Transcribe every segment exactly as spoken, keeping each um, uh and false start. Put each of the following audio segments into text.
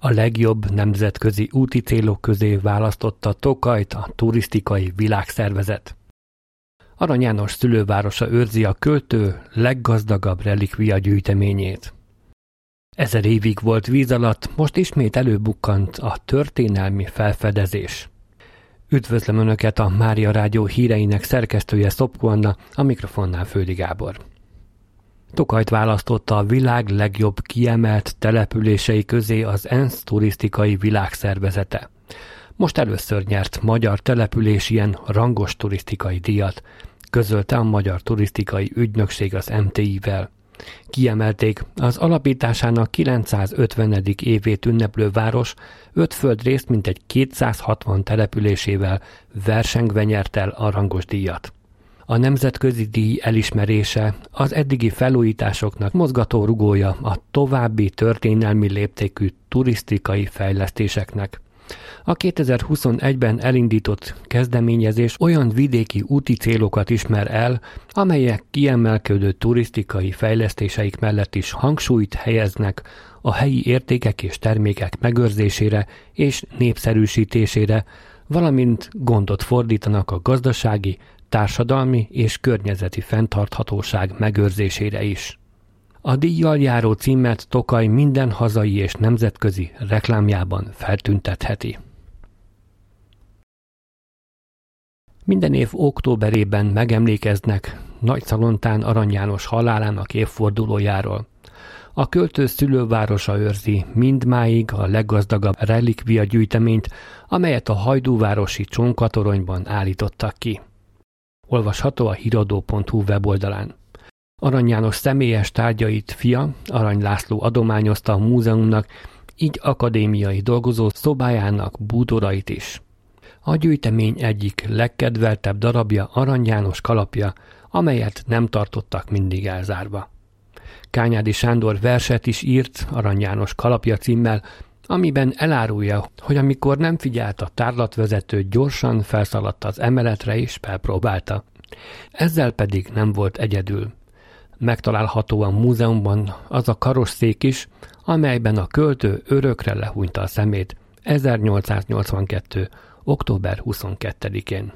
A legjobb nemzetközi úti célok közé választotta Tokajt a Turisztikai Világszervezet. Arany János szülővárosa őrzi a költő leggazdagabb relikvia gyűjteményét. Ezer évig volt víz alatt, most ismét előbukkant a történelmi felfedezés. Üdvözlöm Önöket, a Mária Rádió híreinek szerkesztője Szopko Anna, a mikrofonnál Földi Gábor. Tokajt választotta a világ legjobb kiemelt települései közé az ENSZ Turisztikai Világszervezete. Most először nyert magyar település ilyen rangos turisztikai díjat, közölte a Magyar Turisztikai Ügynökség az em té i-vel. Kiemelték, az alapításának kilencszázötvenedik évét ünneplő város öt földrészt mintegy kétszázhatvan településével versengve nyert el a rangos díjat. A nemzetközi díj elismerése az eddigi felújításoknak mozgató rugója a további történelmi léptékű turisztikai fejlesztéseknek. A kétezer-huszonegyben elindított kezdeményezés olyan vidéki úti célokat ismer el, amelyek kiemelkedő turisztikai fejlesztéseik mellett is hangsúlyt helyeznek a helyi értékek és termékek megőrzésére és népszerűsítésére, valamint gondot fordítanak a gazdasági, társadalmi és környezeti fenntarthatóság megőrzésére is. A díjjal járó címet Tokaj minden hazai és nemzetközi reklámjában feltüntetheti. Minden év októberében megemlékeznek Nagyszalontán Arany János halálának évfordulójáról. A költő szülővárosa őrzi mindmáig a leggazdagabb relikvia gyűjteményt, amelyet a hajdúvárosi Csonkatoronyban állítottak ki. Olvasható a híradó pont hu weboldalán. Arany János személyes tárgyait fia, Arany László adományozta a múzeumnak, így akadémiai dolgozó szobájának bútorait is. A gyűjtemény egyik legkedveltebb darabja Arany János kalapja, amelyet nem tartottak mindig elzárva. Kányádi Sándor verset is írt Arany János kalapja címmel, amiben elárulja, hogy amikor nem figyelt a tárlatvezető, gyorsan felszaladt az emeletre és felpróbálta. Ezzel pedig nem volt egyedül. Megtalálható a múzeumban az a karosszék is, amelyben a költő örökre lehúnyta a szemét ezernyolcszáznyolcvankettő. október huszonkettedikén.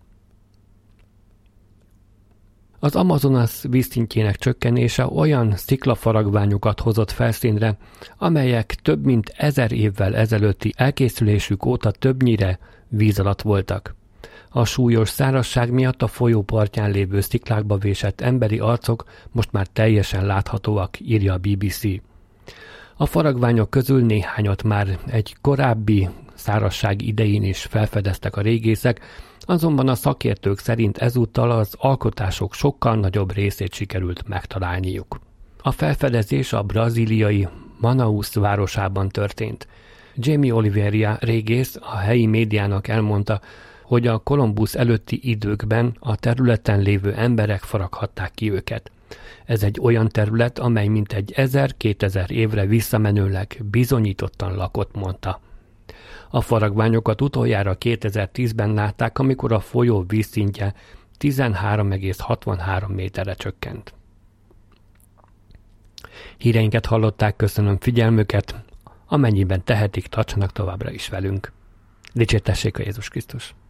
Az Amazonas vízszintjének csökkenése olyan sziklafaragványokat hozott felszínre, amelyek több mint ezer évvel ezelőtti elkészülésük óta többnyire víz alatt voltak. A súlyos szárazság miatt a folyó partján lévő sziklákba vésett emberi arcok most már teljesen láthatóak, írja a bé bé cé. A faragványok közül néhányat már egy korábbi szárazság idején is felfedeztek a régészek, azonban a szakértők szerint ezúttal az alkotások sokkal nagyobb részét sikerült megtalálniuk. A felfedezés a brazíliai Manaus városában történt. Jamie Oliveira régész a helyi médiának elmondta, hogy a Kolumbusz előtti időkben a területen lévő emberek faraghatták ki őket. Ez egy olyan terület, amely mintegy ezer-kétezer évre visszamenőleg bizonyítottan lakott, mondta. A faragványokat utoljára kétezer-tízben látták, amikor a folyó vízszintje tizenhárom egész hatvanhárom méterre csökkent. Híreinket hallották, köszönöm figyelmüket, amennyiben tehetik, tartsanak továbbra is velünk. Dicsértessék a Jézus Krisztus!